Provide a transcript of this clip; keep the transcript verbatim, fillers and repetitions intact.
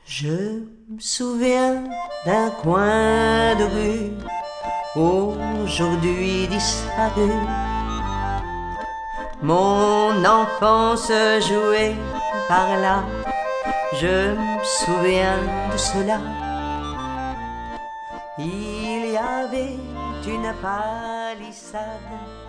Je me souviens d'un coin de rue aujourd'hui disparu. Mon enfance jouait par là, je me souviens de cela. Il y avait une palissade